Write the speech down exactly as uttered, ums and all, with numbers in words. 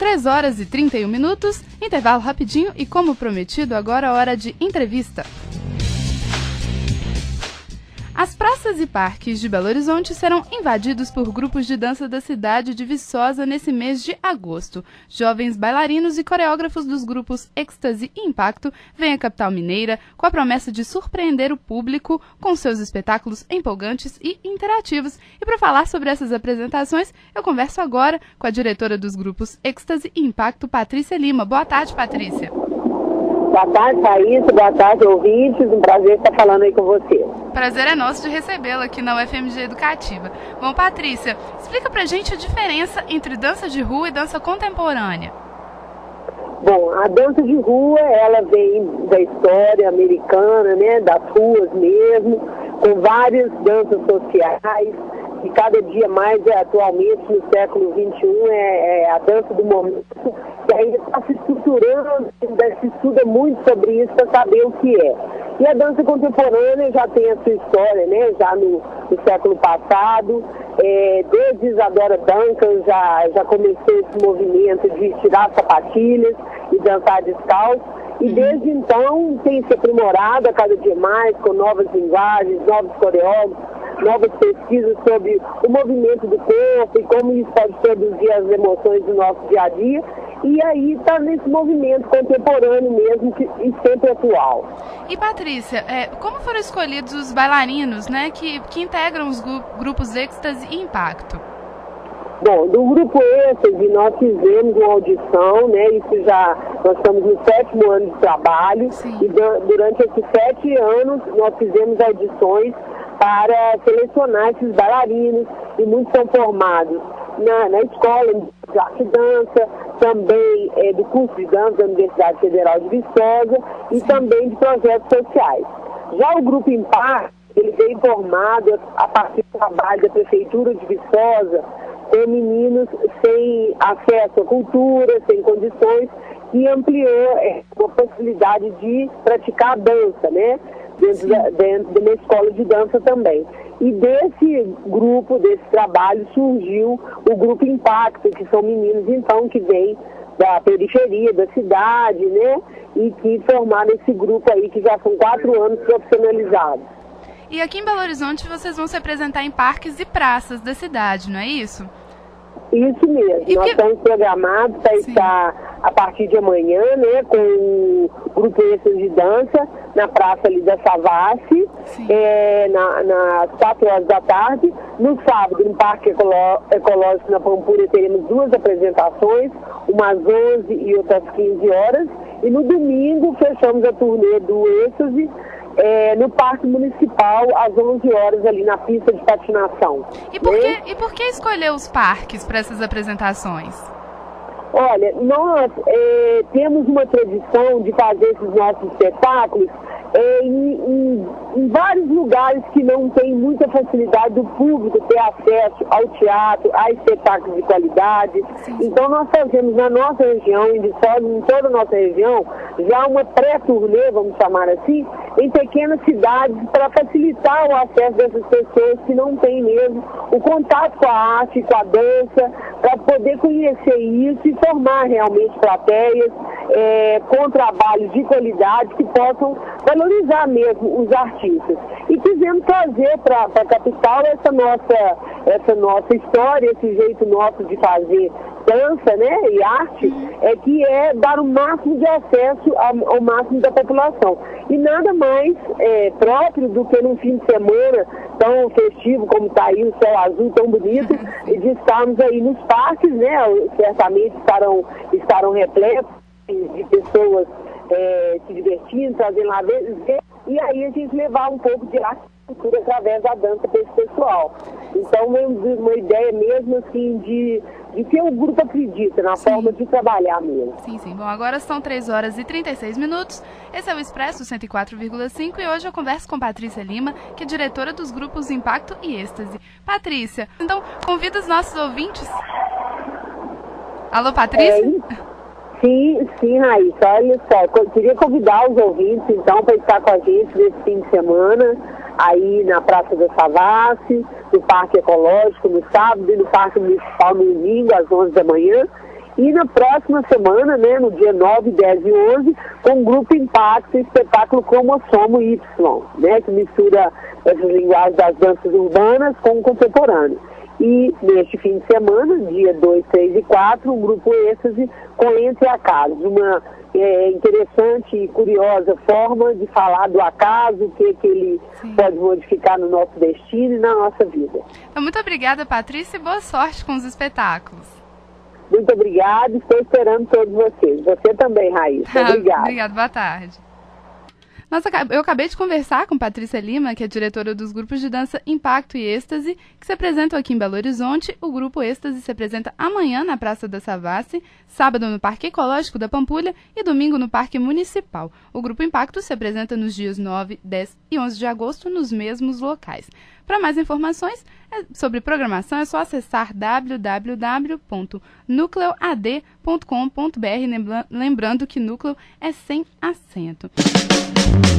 três horas e trinta e um minutos, intervalo rapidinho e, como prometido, agora a hora de entrevista. As praças e parques de Belo Horizonte serão invadidos por grupos de dança da cidade de Viçosa nesse mês de agosto. Jovens bailarinos e coreógrafos dos grupos Êxtase e Impacto vêm à capital mineira com a promessa de surpreender o público com seus espetáculos empolgantes e interativos. E para falar sobre essas apresentações, eu converso agora com a diretora dos grupos Êxtase e Impacto, Patrícia Lima. Boa tarde, Patrícia. Boa tarde, Thaís. Boa tarde, ouvintes. Um prazer estar falando aí com você. Prazer é nosso de recebê-la aqui na U F M G Educativa. Bom, Patrícia, explica pra gente a diferença entre dança de rua e dança contemporânea. Bom, a dança de rua, ela vem da história americana, né, das ruas mesmo, com várias danças sociais, e cada dia mais, é, atualmente, no século vinte e um, é, é a dança do momento, que ainda está se estruturando, ainda se estuda muito sobre isso para saber o que é. E a dança contemporânea já tem a sua história, né, já no, no século passado, é, desde Isadora Duncan já, já começou esse movimento de tirar sapatilhas e dançar descalço, e desde então tem se aprimorado a cada dia mais, com novas linguagens, novos coreógrafos, novas pesquisas sobre o movimento do corpo e como isso pode produzir as emoções do nosso dia a dia. E aí está nesse movimento contemporâneo mesmo que, e sempre atual. E Patrícia, é, como foram escolhidos os bailarinos, né, que, que integram os grupos Êxtase e Impacto? Bom, do grupo Êxtase nós fizemos uma audição, né, isso já, nós estamos no sétimo ano de trabalho. Sim. E durante esses sete anos nós fizemos audições para selecionar esses bailarinos, e muitos são formados na, na escola de arte e dança, também é, do curso de dança da Universidade Federal de Viçosa e Sim. também de projetos sociais. Já o grupo Impacto, ele veio formado a partir do trabalho da Prefeitura de Viçosa, com meninos sem acesso à cultura, sem condições, e ampliou é, a possibilidade de praticar a dança, né? Dentro, da, dentro de uma escola de dança também. E desse grupo, desse trabalho, surgiu o Grupo Impacto, que são meninos, então, que vêm da periferia, da cidade, né? E que formaram esse grupo aí, que já são quatro anos profissionalizados. E aqui em Belo Horizonte vocês vão se apresentar em parques e praças da cidade, não é isso? Isso mesmo, e nós que... estamos programados para estar a partir de amanhã, né, com o grupo Êxtase de Dança na praça ali da Savassi, é, na, nas quatro horas da tarde. No sábado, no Parque Ecolo... Ecológico na Pampulha, teremos duas apresentações, umas onze e outras quinze horas. E no domingo, fechamos a turnê do Êxtase É, no Parque Municipal, às onze horas, ali na pista de patinação. E por, né? que, e por que escolher os parques para essas apresentações? Olha, nós é, temos uma tradição de fazer esses nossos espetáculos é, em, em, em vários lugares que não tem muita facilidade do público ter acesso ao teatro, a espetáculos de qualidade. Sim. Então nós fazemos na nossa região, em Viçosa, em toda a nossa região, já uma pré-turnê, vamos chamar assim, em pequenas cidades, para facilitar o acesso dessas pessoas que não têm mesmo o contato com a arte, com a dança, para poder conhecer isso e formar realmente plateias é, com trabalhos de qualidade que possam valorizar mesmo os artistas. E quisemos trazer para a capital essa nossa, essa nossa história, esse jeito nosso de fazer dança, né, e arte, é que é dar o máximo de acesso ao, ao máximo da população. E nada mais é, próprio do que num fim de semana tão festivo como está aí, o céu azul tão bonito, de estarmos aí nos parques, né, certamente estarão, estarão repletos de pessoas é, se divertindo, trazendo lá ver, e aí a gente levar um pouco de arte e cultura através da dança para esse pessoal. Então, uma, uma ideia mesmo assim de, de que o grupo acredita na sim. forma de trabalhar mesmo. Sim, sim. Bom, agora são três horas e trinta e seis minutos. Esse é o Expresso cento e quatro vírgula cinco e hoje eu converso com Patrícia Lima, que é diretora dos grupos Impacto e Êxtase. Patrícia, então convida os nossos ouvintes. Alô, Patrícia? É, Sim, sim, Raíssa. Olha só, eu queria convidar os ouvintes, então, para estar com a gente nesse fim de semana, aí na Praça da Savassi, no Parque Ecológico no sábado e no Parque Municipal no domingo, às onze da manhã. E na próxima semana, né, no dia nove, dez e onze, com o Grupo Impacto, espetáculo Cromossomo Y, né, que mistura essas linguagens das danças urbanas com o contemporâneo. E neste fim de semana, dia dois, três e quatro, um grupo êxtase com Entre Acasos, uma é, interessante e curiosa forma de falar do acaso, o que, que ele Sim. pode modificar no nosso destino e na nossa vida. Então, muito obrigada, Patrícia, e boa sorte com os espetáculos. Muito obrigada, estou esperando todos vocês. Você também, Raíssa. Obrigada. Obrigada, boa tarde. Nossa, eu acabei de conversar com Patrícia Lima, que é diretora dos grupos de dança Impacto e Êxtase, que se apresentam aqui em Belo Horizonte. O grupo Êxtase se apresenta amanhã na Praça da Savassi, sábado no Parque Ecológico da Pampulha e domingo no Parque Municipal. O grupo Impacto se apresenta nos dias nove, dez e onze de agosto nos mesmos locais. Para mais informações sobre programação é só acessar w w w ponto núcleo a d ponto com ponto b r, lembrando que núcleo é sem acento.